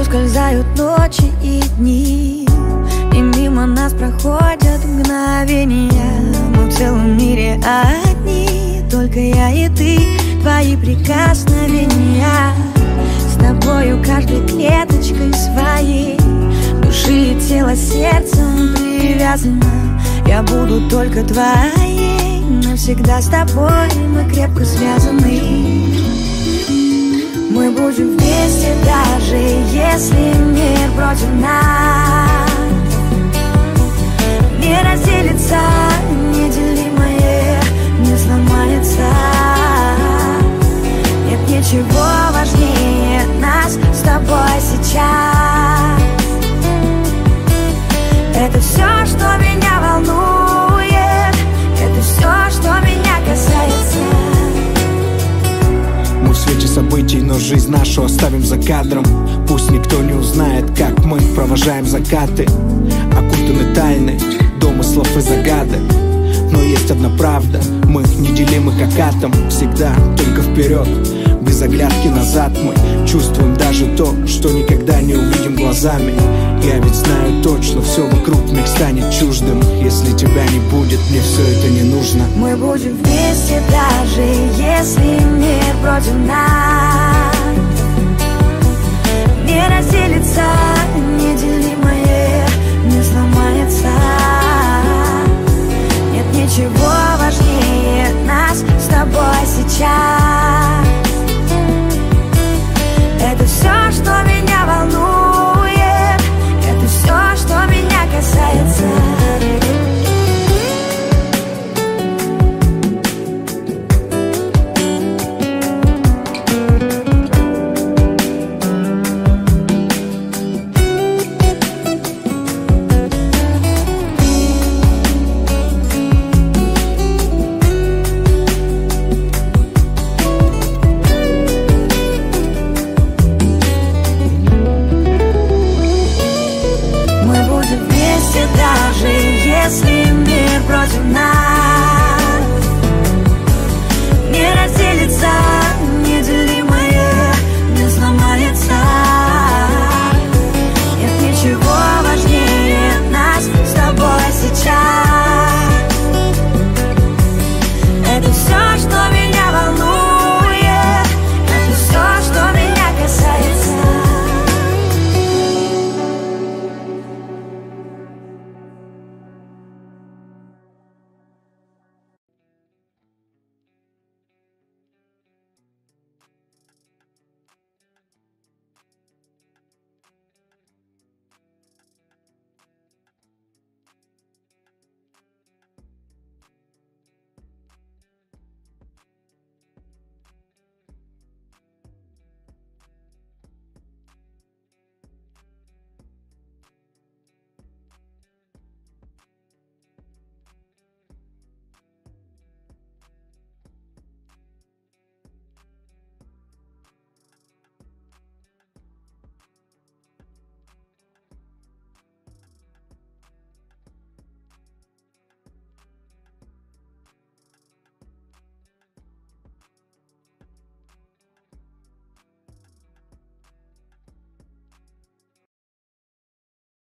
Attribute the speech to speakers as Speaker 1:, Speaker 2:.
Speaker 1: ускользают ночи и дни, и мимо нас проходят мгновения. Мы в целом мире одни, только я и ты, твои прикосновения. С тобою каждой клеточкой своей души и тела сердцем привязана. Я буду только твоей, навсегда с тобой мы крепко связаны. Мы будем вместе, даже если мир против нас. Не разделится, неделимое не сломается. Нет ничего важнее нас с тобой сейчас. Это все, что меня волнует, это все, что меня касается.
Speaker 2: Мы в свете событий, но жизнь нашу оставим за кадром. Пусть никто не узнает, как мы провожаем закаты, окутаны тайны домыслов и загадок. Но есть одна правда, мы неделимы как атом. Всегда только вперед, без оглядки назад. Мы чувствуем даже то, что никогда не увидим глазами. Я ведь знаю точно, все вокруг мне станет чуждым. Если тебя не будет, мне все это не нужно.
Speaker 1: Мы будем вместе, даже если мир против нас.